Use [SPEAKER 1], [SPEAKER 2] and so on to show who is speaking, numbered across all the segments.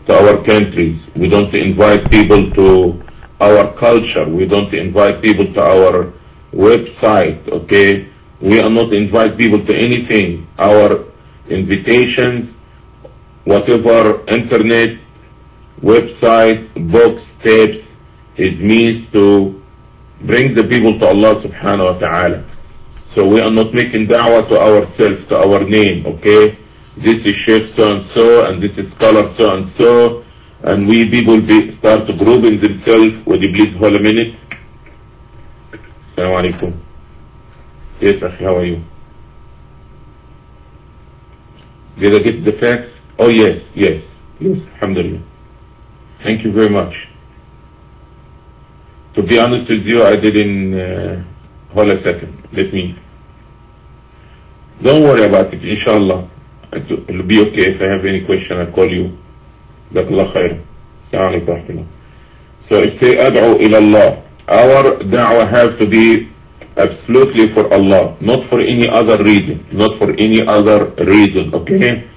[SPEAKER 1] to our countries. We don't invite people to our culture. We don't invite people to our website, okay? We are not invite people to anything. Our invitations, whatever internet, website, books, tapes, it means to bring the people to Allah subhanahu wa ta'ala. So we are not making da'wah to ourselves, to our name, okay? This is Sheikh so-and-so, and this is scholar so-and-so, and we people start grouping themselves. Would you please hold a minute? Assalamu alaikum. Yes, akhi, how are you? Did I get the facts? Oh yes, alhamdulillah. Thank you very much. To be honest with you, I didn't, hold a second, don't worry about it, inshallah. It'll be okay. If I have any question, I'll call you. Jazakallah khair. Assalamu alaikum. So if say ad'u ila Allah, our da'wah has to be absolutely for Allah, not for any other reason, okay?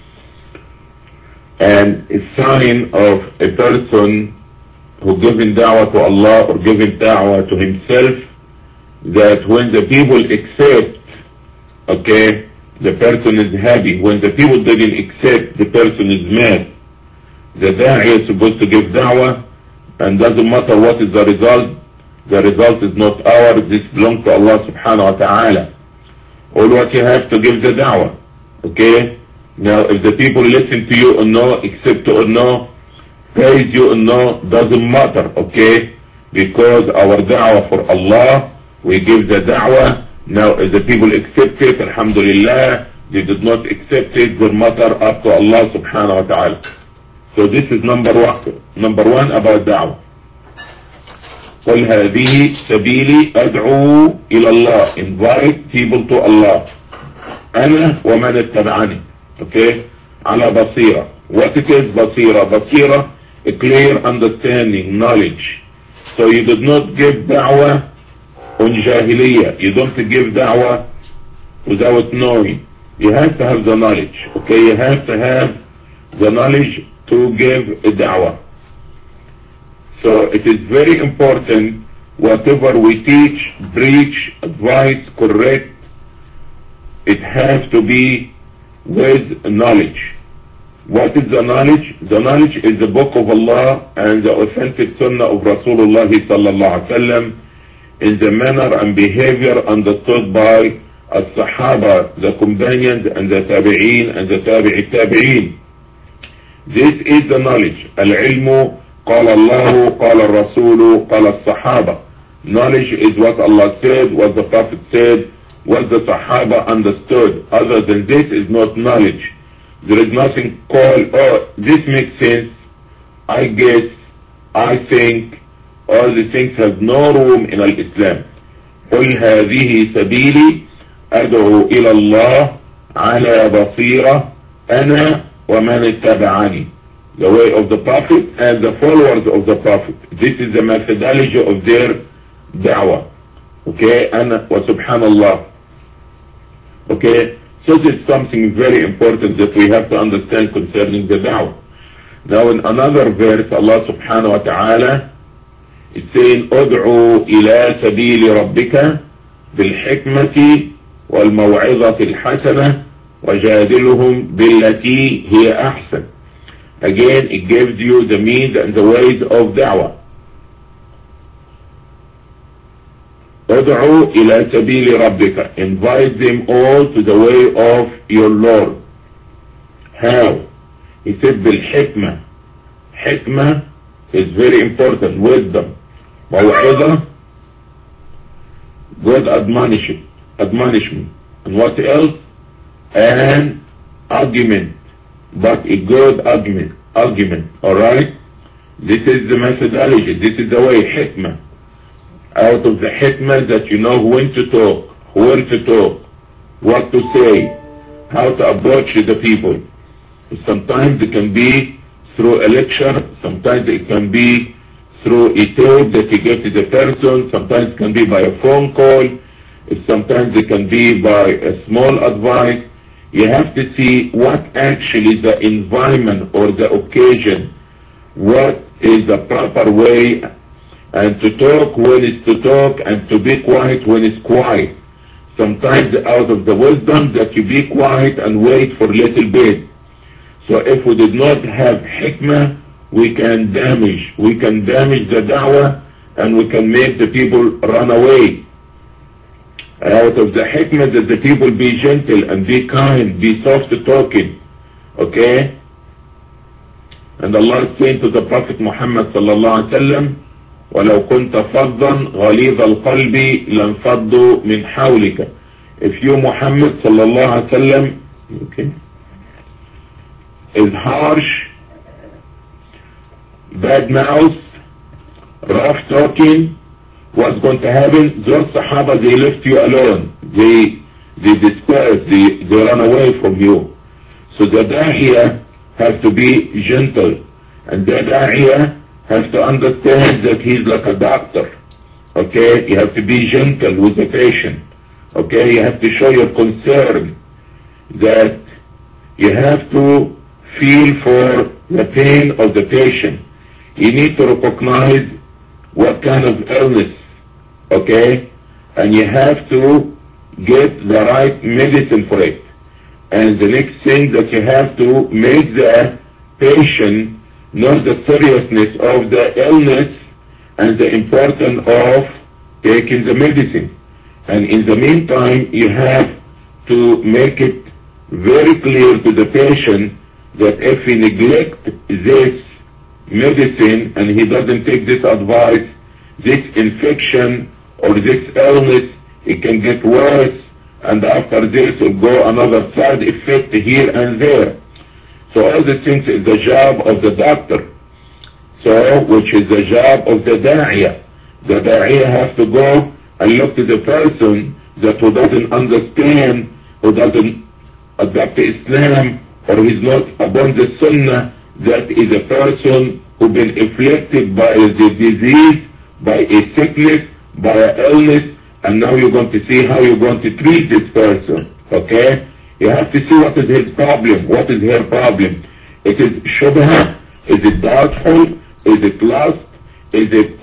[SPEAKER 1] And a sign of a person who giving da'wah to Allah or giving da'wah to himself, that when the people accept, okay, the person is happy. When the people didn't accept, the person is mad. The da'i is supposed to give da'wah, and doesn't matter what is the result is not ours, this belongs to Allah subhanahu wa ta'ala. All what you have to give the da'wah, okay? Now if the people listen to you or no, accept or no, praise you or no, doesn't matter, okay? Because our da'wah for Allah, we give the da'wah. Now if the people accept it, alhamdulillah. They did not accept it, their matter up to Allah subhanahu wa ta'ala. So this is number one about da'wah. قل هذه سبيلي أدعو إلى الله. Invite people to Allah. أنا ومن اتبعني. Okay? على بصيرة. What it is بصيرة? بصيرة, a clear understanding, knowledge. So you did not give da'wah on jahiliyyah. You don't give da'wah without knowing. You have to have the knowledge. Okay? You have to have the knowledge to give a da'wah. So it is very important, whatever we teach, preach, advise, correct, it has to be with knowledge. What is the knowledge? The knowledge is the book of Allah and the authentic sunnah of Rasulullah sallallahu alaihi wasallam in the manner and behavior understood by as-sahaba, the companions, and the tabi'een and the tabi'i tabi'een. This is the knowledge. Al-ilmu قال الله قال الرسول قال الصحابة. Knowledge is what Allah said, what the Prophet said, what the Sahaba understood. Other than this is not knowledge. There is nothing called, oh, this makes sense, I guess, I think. All these things have no room in Islam. قل هذه سبيلي أدعو إلى الله على بصيرة أنا ومن اتبعني. The way of the Prophet and the followers of the Prophet. This is the methodology of their da'wah. Okay, and wa subhanallah. Okay, so this is something very important that we have to understand concerning the da'wah. Now in another verse, Allah subhanahu wa ta'ala is saying, أدعو إلى سبيل ربك بالحكمة والموعظة الحسنة وجادلهم بالتي هي أحسن. Again, it gives you the means and the ways of da'wah. أدعو إلى سبيل ربك. Invite them all to the way of your Lord. How? He said بالحكمة. Hikmah is very important. Wisdom. موعظة, good admonishment. And what else? And argument. But a good argument, alright? This is the methodology, this is the way, hikmah. Out of the hikmah that you know when to talk, where to talk, what to say, how to approach the people. Sometimes it can be through a lecture, sometimes it can be through a tape that you give to the person, sometimes it can be by a phone call, sometimes it can be by a small advice. You have to see what actually the environment or the occasion what is the proper way, and to talk when it's to talk, and to be quiet when it's quiet. Sometimes out of the wisdom that you be quiet and wait for a little bit. So if we did not have hikmah, we can damage the da'wah, and we can make the people run away. Out of the hikmah that the people be gentle and be kind, be soft talking. Okay? And Allah is saying to the Prophet Muhammad sallallahu alaihi wasallam, وَلَوْ كُنْتَ فَضًّا غَلِيظَ الْقَلْبِ لَانْفَضُّوا مِنْ حَوْلِكَ. If you, Muhammad sallallahu alaihi wasallam, okay, is harsh, bad mouth, rough talking, what's going to happen? Those Sahaba, they left you alone. They disperse, they run away from you. So the Da'iyah has to be gentle, and the Da'iyah has to understand that he's like a doctor. Okay, you have to be gentle with the patient. Okay, you have to show your concern, that you have to feel for the pain of the patient. You need to recognize what kind of illness, okay, and you have to get the right medicine for it. And the next thing that you have to make the patient know the seriousness of the illness and the importance of taking the medicine. And in the meantime, you have to make it very clear to the patient that if he neglects this medicine and he doesn't take this advice, this infection or this illness, it can get worse, and after this will go another side effect here and there. So all the things is the job of the doctor. So, which is the job of the Da'iyah. The Da'iyah has to go and look to the person that who doesn't understand, who doesn't adopt Islam, or is not upon the Sunnah, that is a person who been afflicted by the disease, by a sickness, by an illness, and now you're going to see how you're going to treat this person. Okay? You have to see what is his problem, what is her problem. Is it shubha? Is it doubtful? Is it lust? Is it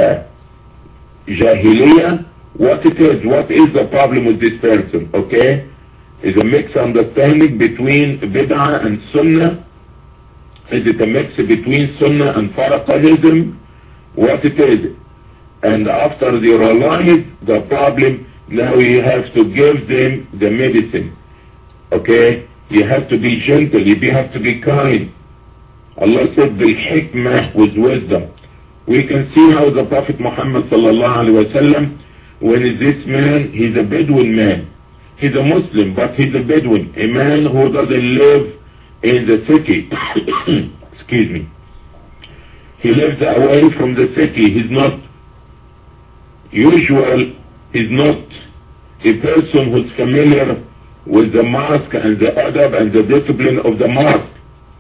[SPEAKER 1] jahiliyyah? What it is? What is the problem with this person? Okay? Is a mixed understanding between bid'ah and sunnah? Is it a mix between sunnah and faraqanism? What it is? And after they realize the problem, now you have to give them the medicine. Okay? You have to be gentle, you have to be kind. Allah said, bil-hikmah, with wisdom. We can see how the Prophet Muhammad sallallahu alaihi wasallam, when this man, he's a Bedouin man. He's a Muslim, but he's a Bedouin, a man who doesn't live in the city. Excuse me. He lives away from the city. He's not usual, he's not a person who's familiar with the mosque and the adab and the discipline of the mosque.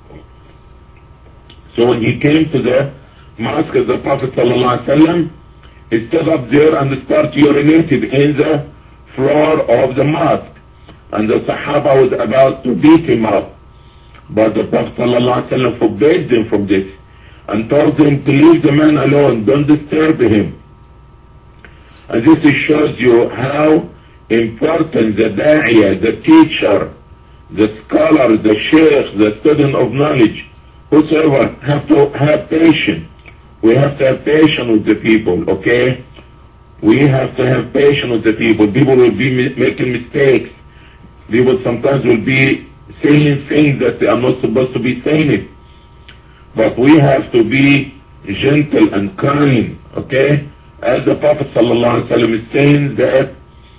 [SPEAKER 1] So when he came to the mosque of the Prophet ﷺ, he stood up there and started urinating in the floor of the mosque. And the Sahaba was about to beat him up. But the Prophet ﷺ forbade them from this and told them to leave the man alone, don't disturb him. And this shows you how important the da'iyah, the teacher, the scholar, the sheikh, the student of knowledge, whosoever, have to have patience. We have to have patience with the people, okay? We have to have patience with the people. People will be making mistakes. People sometimes will be saying things that they are not supposed to be saying it. But we have to be gentle and kind, okay? As the Prophet ﷺ is saying that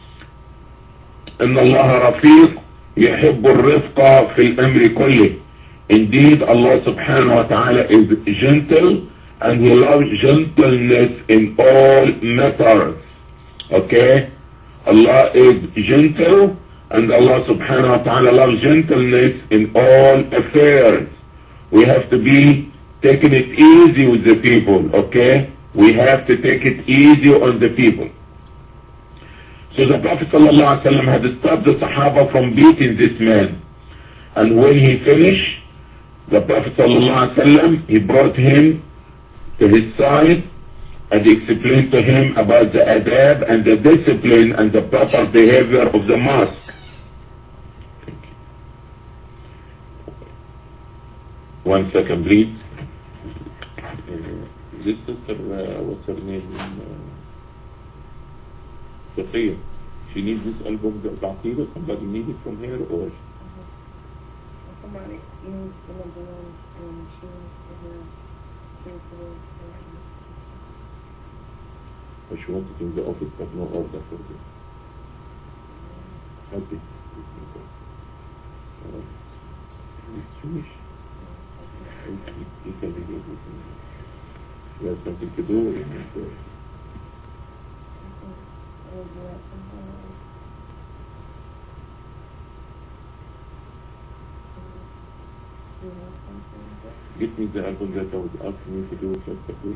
[SPEAKER 1] إن الله رفيق يحب الرفق في الأمر كله. Indeed, Allah subhanahu wa ta'ala is gentle, and He loves gentleness in all matters. Okay? Allah is gentle, and Allah subhanahu wa ta'ala loves gentleness in all affairs. We have to be taking it easy with the people, okay? We have to take it easy on the people. So the Prophet ﷺ had stopped the Sahaba from beating this man. And when he finished, The Prophet ﷺ, he brought him to his side and explained to him about the adab and the discipline and the proper behavior of the mosque. One second, please. This sister, what's her name? Sophia. She needs this album of Aqidah. Somebody needs it from here, or?
[SPEAKER 2] Somebody needs some of the ones she needs to hear.
[SPEAKER 1] She wanted in the office, but no order for this. Okay. It's finished. You can be here. You have something to do. Get me the album that I was asking you to do it yesterday.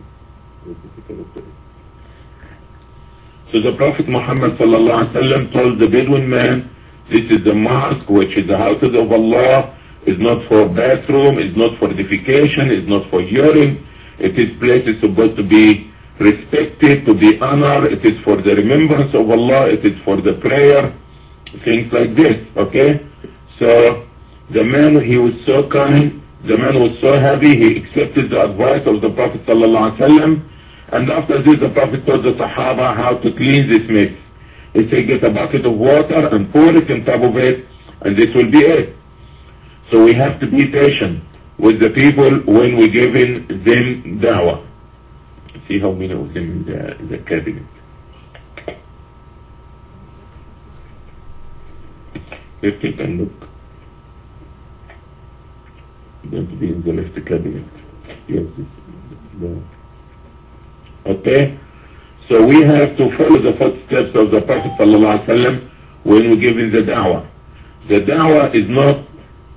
[SPEAKER 1] So the Prophet Muhammad sallallahu alaihi wasallam told the Bedouin man, this is the mosque, which is the houses of Allah, is not for bathroom, is not for defecation, is not for urine. It is place is supposed to be respected, to be honored. It is for the remembrance of Allah. It is for the prayer, things like this. Okay. So the man, he was so kind. The man was so happy. He accepted the advice of the Prophet sallallahu alaihi wasallam. And after this, the Prophet told the Sahaba how to clean this mess. He said, get a bucket of water and pour it on top of it, and this will be it. So we have to be patient with the people when we're giving them da'wah. See how many of them in the cabinet. Let's take a look. Going to be in the left cabinet. Yes, the okay, so we have to follow the footsteps of the Prophet ﷺ when we're giving the da'wah. The da'wah is not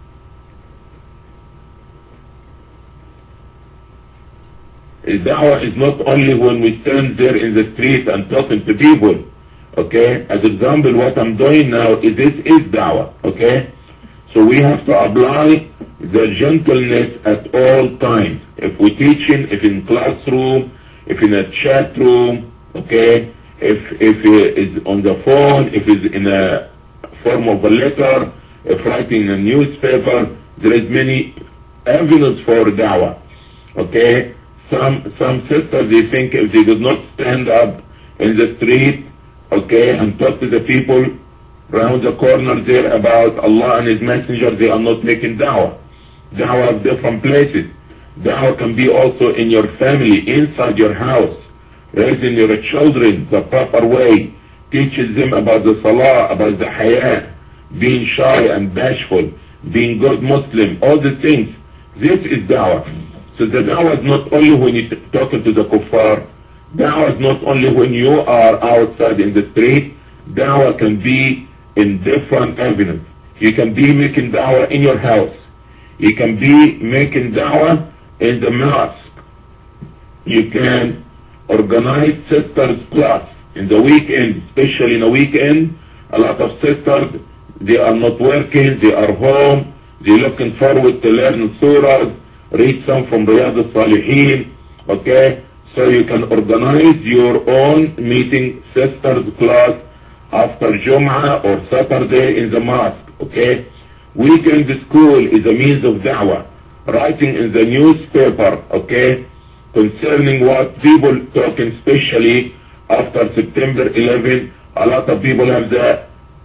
[SPEAKER 1] only when we stand there in the street and talking to people. Okay, as example, what I'm doing now is da'wah. Okay, so we have to apply the gentleness at all times. If we're teaching, if in classroom, if in a chat room, okay, if it's on the phone, if it's in a form of a letter, if writing in a newspaper, there is many avenues for da'wah, okay. Some sisters, they think if they do not stand up in the street, okay, and talk to the people around the corner there about Allah and His Messenger, they are not making da'wah. Da'wah of different places. Da'wah can be also in your family, inside your house, raising your children the proper way, teaches them about the salah, about the haya, being shy and bashful, being good Muslim, all the things. This is da'wah. So the da'wah is not only when you're talking to the kuffar, da'wah is not only when you are outside in the street, da'wah can be in different avenues. You can be making da'wah in your house. You can be making da'wah in the mosque. You can organize sisters class in the weekend, especially in the weekend. A lot of sisters, they are not working, they are home, they're looking forward to learn surahs, read some from Riyadh al-Salihin, okay? So you can organize your own meeting sisters class after Jum'ah or Saturday in the mosque, okay? Weekend school is a means of da'wah. Writing in the newspaper, okay, concerning what people talking, especially after September 11, a lot of people have the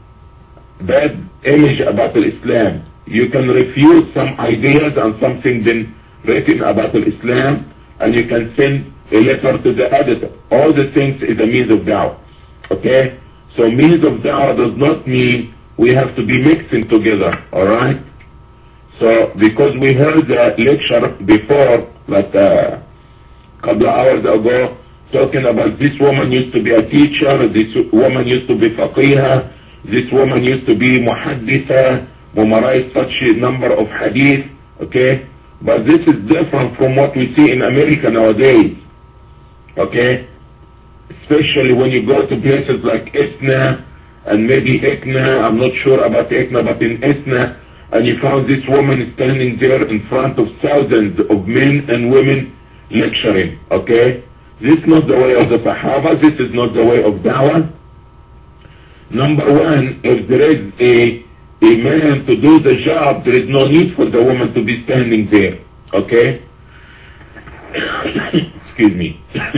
[SPEAKER 1] bad image about Islam. You can refute some ideas and something been written about Islam, and you can send a letter to the editor. All the things is a means of da'wah, okay? So means of da'wah does not mean we have to be mixing together, alright? So, because we heard the lecture before, like a couple of hours ago, talking about this woman used to be a teacher, this woman used to be faqihah, this woman used to be muhadditha, memorized such a number of hadith, okay? But this is different from what we see in America nowadays, okay? Especially when you go to places like ISNA and maybe ICNA, I'm not sure about ICNA, but in ISNA, and he found this woman standing there in front of thousands of men and women lecturing, okay? This is not the way of the Sahaba, this is not the way of Dawah. Number one, if there is a man to do the job, there is no need for the woman to be standing there, okay? Excuse me.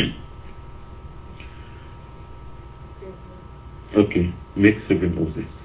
[SPEAKER 1] Okay, make 7 of this.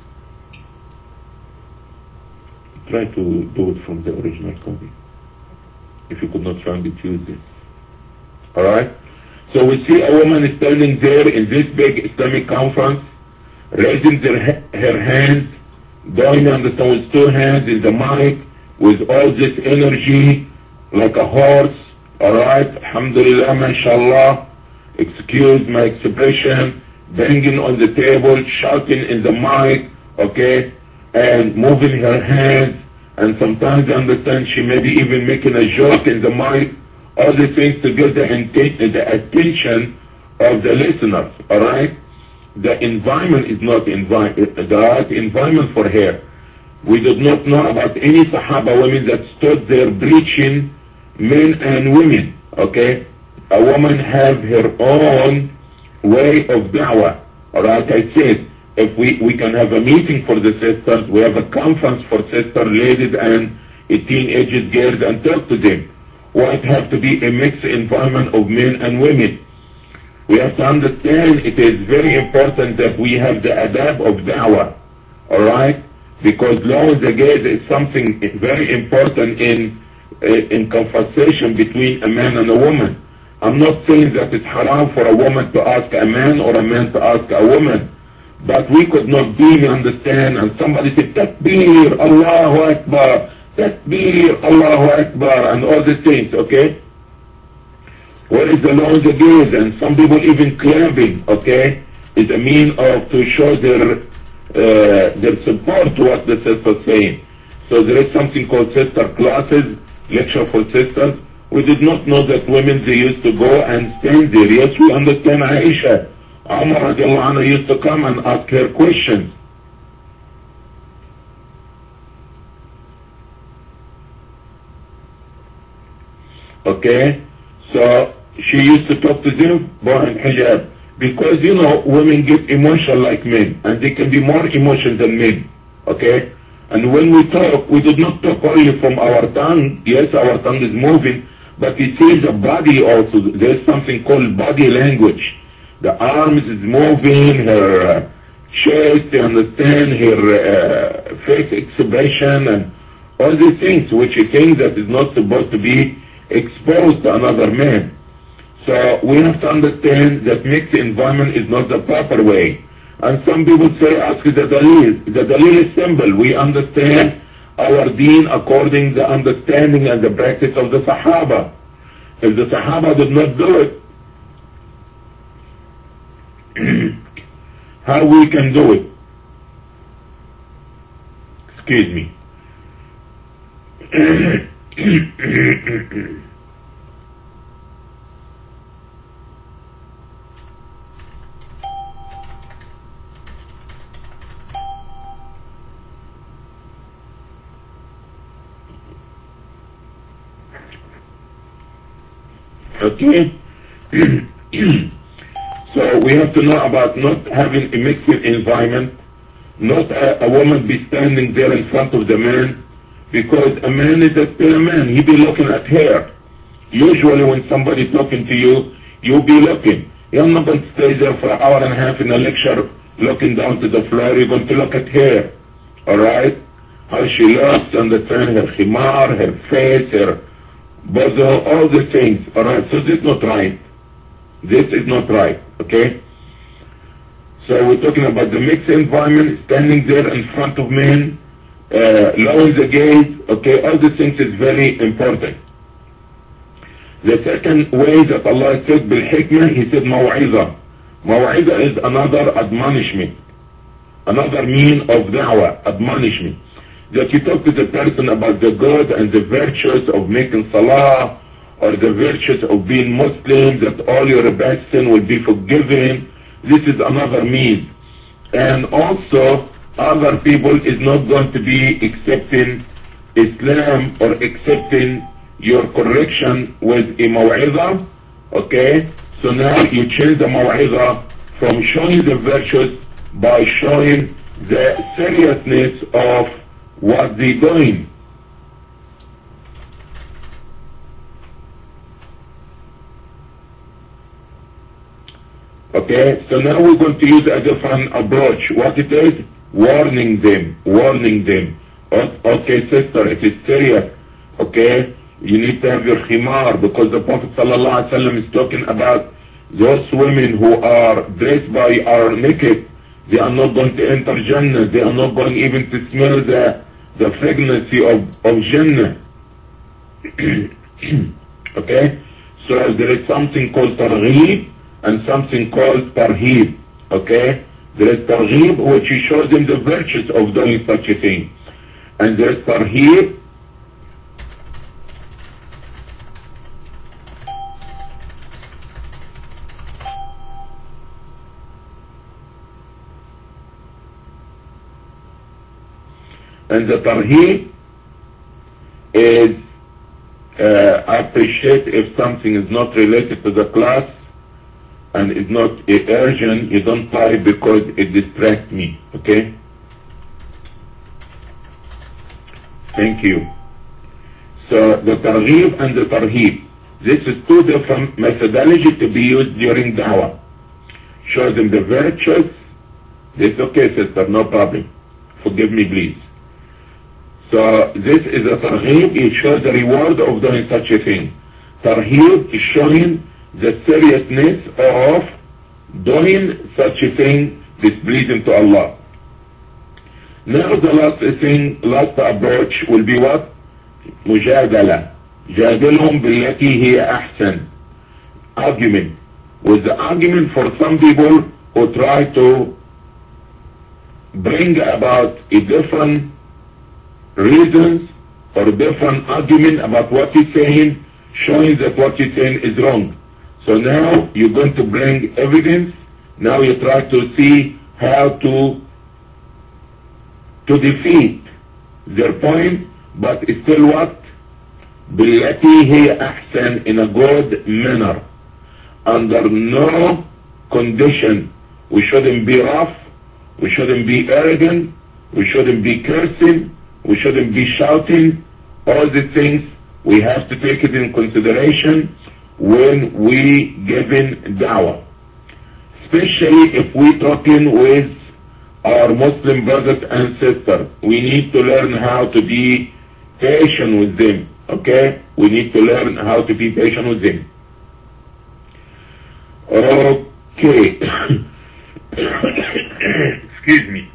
[SPEAKER 1] Try to do it from the original copy. If you could not find it, use this. Alright? So we see a woman standing there in this big Islamic conference, raising her hands, going on the stone with 2 hands in the mic, with all this energy, like a horse. Alright? Alhamdulillah, mashallah. Excuse my expression. Banging on the table, shouting in the mic, okay? And moving her hands, and sometimes I understand she may be even making a joke in the mic, all the things to get the attention of the listeners, alright? The environment is not the right environment for her. We did not know about any Sahaba women that stood there preaching, men and women, okay? A woman have her own way of da'wah, alright? I said, if we can have a meeting for the sisters, we have a conference for sister ladies and teenagers girls and talk to them. Or it have to be a mixed environment of men and women. We have to understand it is very important that we have the adab of da'wah, alright? Because law of the gaze is something very important in conversation between a man and a woman. I'm not saying that it's haram for a woman to ask a man or a man to ask a woman. But we could not really understand, and somebody said, Takbir, Allahu Akbar, Takbir, Allahu Akbar, and all these things, okay? What is the law of the gaze? And some people even clapping, okay, is a mean of to show their support to what the sister's saying. So there is something called sister classes, lecture for sisters. We did not know that women, they used to go and stand there. Yes, we understand Aisha. Umar radiallahu anhu used to come and ask her questions. Okay? So, she used to talk to them behind hijab. Because, you know, women get emotional like men. And they can be more emotional than men. Okay? And when we talk, we do not talk only from our tongue. Yes, our tongue is moving. But it sees the body also. There's something called body language. The arms is moving, her chest, you understand, her face expression, and all these things, which are things that is not supposed to be exposed to another man. So we have to understand that mixed environment is not the proper way. And some people say, ask the dalil. The dalil is simple. We understand our deen according to the understanding and the practice of the Sahaba. If the Sahaba did not do it, how we can do it? Excuse me. Okay? So we have to know about not having a mixed environment, not a woman be standing there in front of the man, because a man is still a man, he be looking at her. Usually when somebody's talking to you, you'll be looking. You're not going to stay there for an hour and a half in a lecture looking down to the floor, you're going to look at her. Alright? How she looks, understand her khimar, her face, her bosom, all the things. Alright, so this is not right. This is not right, okay? So we're talking about the mixed environment, standing there in front of men, lowering the gaze, okay? All these things is very important. The second way that Allah said bil-hikmah, He said maw'izah. Maw'izah is another admonishment, another mean of da'wah, admonishment. That you talk to the person about the good and the virtues of making salah, or the virtues of being Muslim, that all your bad sin will be forgiven. This is another means. And also, other people is not going to be accepting Islam or accepting your correction with a maw'idah. Okay, so now you change the maw'idah from showing the virtues by showing the seriousness of what they're doing. Okay, so now we're going to use a different approach. What it is? Warning them. Okay, sister, it is serious. Okay, you need to have your khimar, because the Prophet ﷺ is talking about those women who are dressed by our naked. They are not going to enter Jannah. They are not going even to smell the fragrance of Jannah. Okay, so there is something called targhib and something called tarhib. Okay, there is targhib, which shows them the virtues of doing such a thing, and there is tarhib and the tarhib is I appreciate if something is not related to the class and is not urgent, you don't type because it distracts me. Okay? Thank you. So the targhib and the tarhib, this is two different methodologies to be used during da'wah. Show them the virtues. This okay, sister, no problem. Forgive me, please. So this is a targhib. It shows the reward of doing such a thing. Tarhib is showing the seriousness of doing such a thing displeasing to Allah. Now the last approach will be what? Mujadala. Jadilhum billati hiya ahsan. Argument. With the argument for some people who try to bring about a different reasons or different argument about what he's saying, showing that what he's saying is wrong. So now you're going to bring evidence. Now you try to see how to defeat their point, but it's still what? Billati hiya ahsan, in a good manner. Under no condition. We shouldn't be rough. We shouldn't be arrogant. We shouldn't be cursing. We shouldn't be shouting. All these things we have to take it in consideration when we giving da'wah. Especially if we talking with our Muslim brothers and sisters. We need to learn how to be patient with them. Okay? We need to learn how to be patient with them. Okay. Excuse me.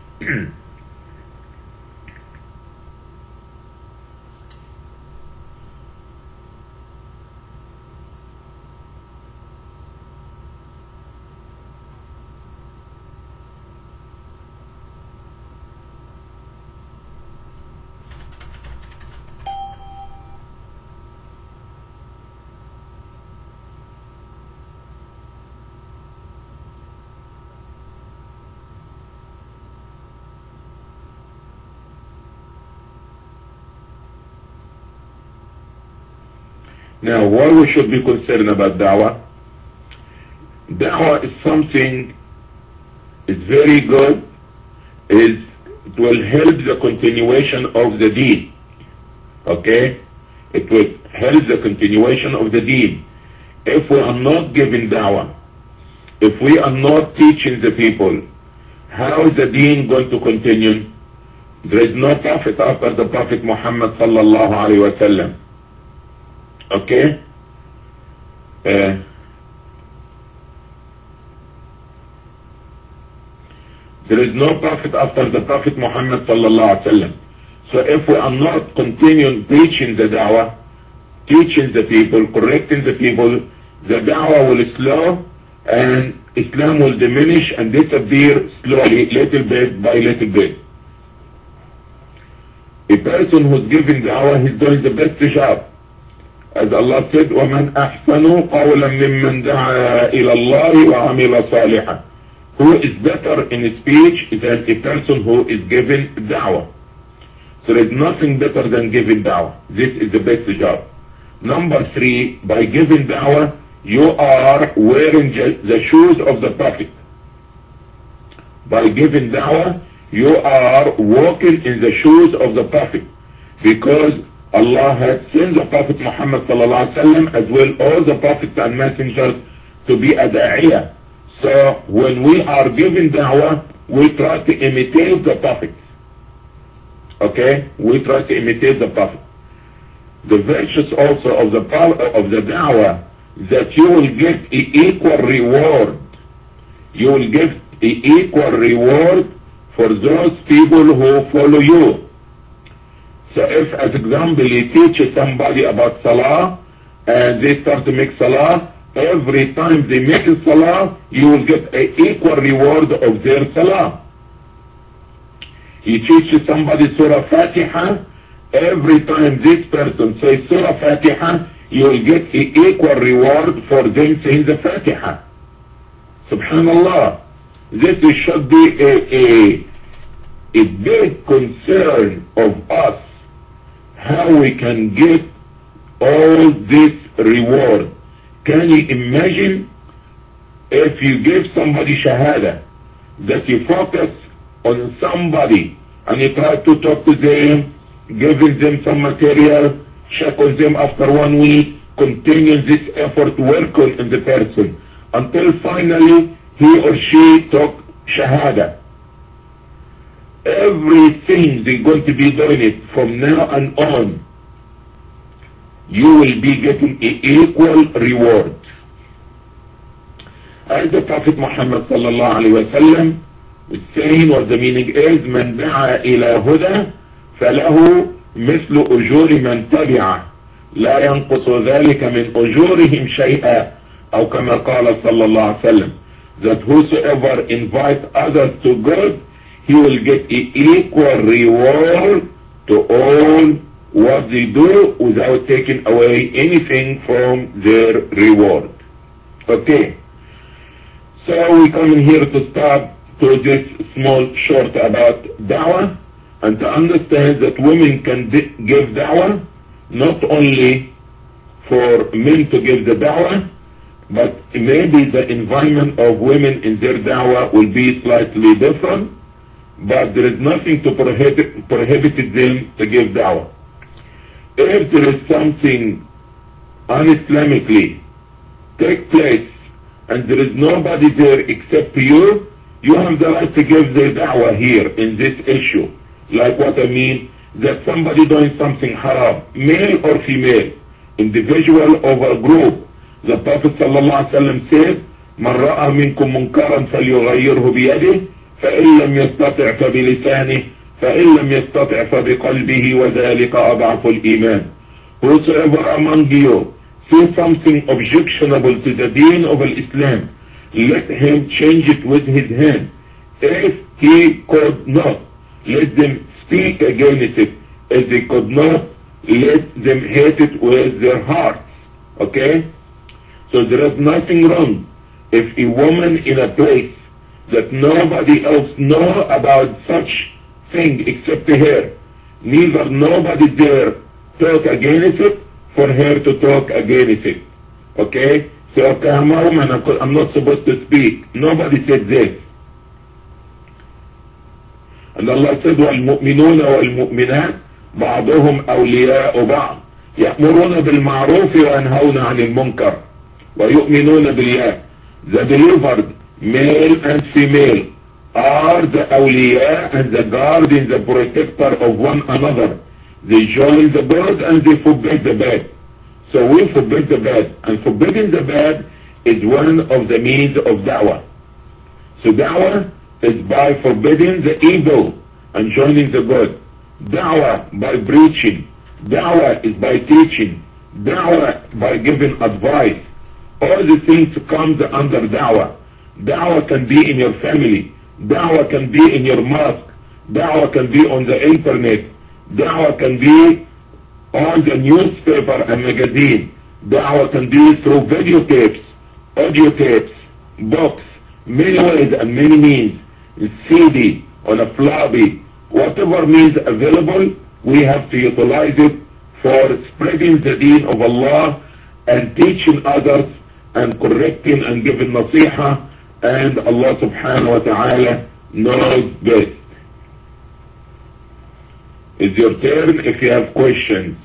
[SPEAKER 1] Now, why we should be concerned about da'wah? Da'wah is something, it's very good, it will help the continuation of the deed. Okay? It will help the continuation of the deed. If we are not giving da'wah, if we are not teaching the people, how is the deen going to continue? There is no prophet after the Prophet Muhammad sallallahu alayhi wa sallam. Okay? There is no prophet after the Prophet Muhammad sallallahu alaihi wasallam. So if we are not continuing preaching the da'wah, teaching the people, correcting the people, the da'wah will slow and Islam will diminish and disappear slowly, little bit by little bit. A person who's giving da'wah, he's doing the best job. As Allah said, وَمَنْ أَحْسَنُ قَوْلًا مِمَّنْ دَعَا إِلَى اللَّهِ وَعَمِلَ صَالِحًا. who is better in speech than a person who is given da'wah. So there is nothing better than giving da'wah. This is the best job. Number 3, by giving da'wah, you are wearing the shoes of the Prophet. By giving da'wah, you are walking in the shoes of the Prophet. Because Allah had sent the Prophet Muhammad sallallahu alaihi wasallam as well all the prophets and messengers to be a da'iyah. So when we are giving da'wah, we try to imitate the Prophet. Okay? We try to imitate the Prophet. The virtues also of the da'wah, that you will get an equal reward. You will get an equal reward for those people who follow you. So if, as example, you teach somebody about salah, and they start to make salah, every time they make a salah, you will get an equal reward of their salah. You teach somebody Surah Fatiha, every time this person says Surah Fatiha, you will get an equal reward for them saying the Fatiha. Subhanallah. This should be a big concern of us, how we can get all this reward. Can you imagine if you give somebody shahada, that you focus on somebody and you try to talk to them, giving them some material, check on them after 1 week, continue this effort, work on the person, until finally he or she took shahada. Everything they're going to be doing it from now and on, you will be getting an equal reward. As the Prophet Muhammad sallallahu alaihi wasallam is saying, what the meaning is, من دعا إلى هدى فله مثل أجور من تبعه لا ينقص ذلك من أجورهم شيئا أو كما قال صلى الله عليه وسلم, that whosoever invites others to God, he will get an equal reward to all what they do without taking away anything from their reward. Okay, so we come in here to start to this small short about da'wah, and to understand that women can give da'wah, not only for men to give the da'wah, but maybe the environment of women in their da'wah will be slightly different, but there is nothing to prohibit them to give da'wah. If there is something un-Islamically take place and there is nobody there except you, you have the right to give the da'wah here in this issue. Like what I mean, that somebody doing something haram, male or female, individual or a group. The Prophet ﷺ said, من رأى منكم منكرا فليغيره بيده فإن لم يستطع فبلسانه فإن لم يستطع فبقلبه وذلك أضعف الإيمان. Whosoever among you sees something objectionable to the deen of Islam, let him change it with his hand. If he could not, let them speak against it. If they could not, let them hate it with their hearts. Okay? So there is nothing wrong if a woman in a place that nobody else know about such thing except her, neither nobody there talk against it, for her to talk against it. Okay? So okay, I'm a woman, I'm not supposed to speak. Nobody said this. And Allah said, وَالْمُؤْمِنُونَ وَالْمُؤْمِنَاتِ بَعْضُهُمْ أَوْلِيَاءُ بَعْضٍ يَأْمُرُونَ بِالْمَعْرُوفِ وَيَنْهَوْنَ عَنِ الْمُنْكَرِ وَيُؤْمِنُونَ بِاللَّهِ. The believers, male and female, are the awliya and the guardian, the protector of one another. They join the good and they forbid the bad. So we forbid the bad, and forbidding the bad is one of the means of da'wah. So da'wah is by forbidding the evil and joining the good. Da'wah by preaching. Da'wah is by teaching. Da'wah by giving advice. All the things comes under da'wah. Da'wah can be in your family. Da'wah can be in your mosque. Da'wah can be on the internet. Da'wah can be on the newspaper and magazine. Da'wah can be through videotapes, audio tapes, books, many ways and many means, CD, on a floppy, whatever means available, we have to utilize it for spreading the deen of Allah and teaching others and correcting and giving nasiha, and Allah subhanahu wa ta'ala knows best. It's your turn if you have questions.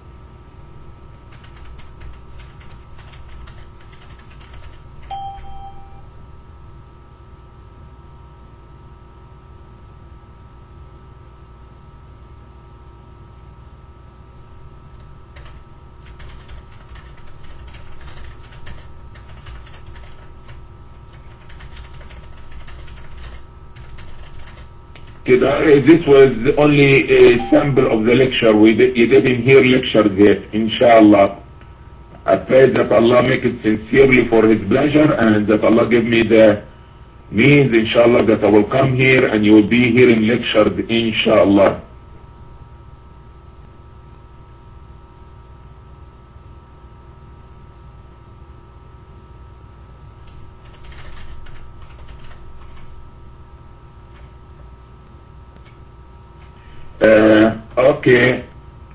[SPEAKER 1] This was only a sample of the lecture. You didn't hear lecture yet, inshallah. I pray that Allah make it sincerely for His pleasure, and that Allah give me the means, inshallah, that I will come here and you will be hearing lectures, inshallah. Okay.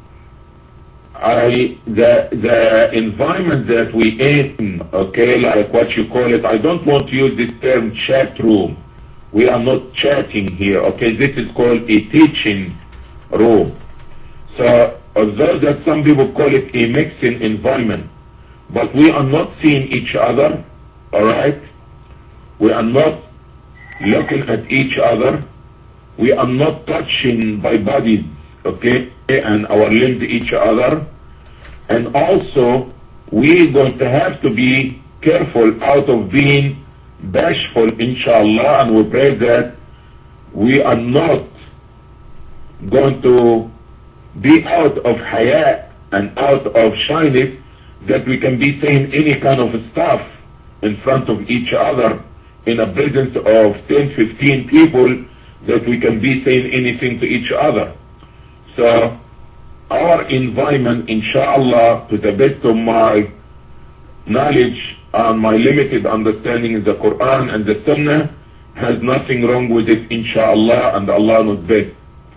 [SPEAKER 1] The environment that we in, okay, like what you call it, I don't want to use this term chat room. We are not chatting here, okay? This is called a teaching room. So, although that some people call it a mixing environment, but we are not seeing each other, alright? We are not looking at each other. We are not touching by bodies, okay, and our limbs each other. And also, we're going to have to be careful out of being bashful, inshallah, and we pray that we are not going to be out of haya and out of shyness, that we can be saying any kind of stuff in front of each other in a presence of 10, 15 people, that we can be saying anything to each other. So our environment, inshallah, to the best of my knowledge and my limited understanding of the Quran and the Sunnah, has nothing wrong with it, inshallah, and Allah knows best.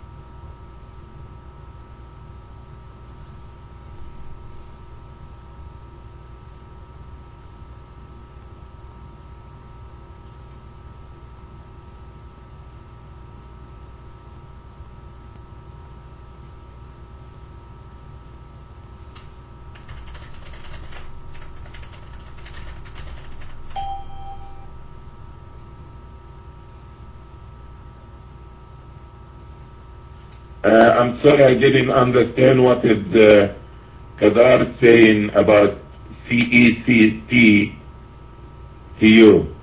[SPEAKER 1] I'm sorry, I didn't understand what is Kadar saying about CECT to you.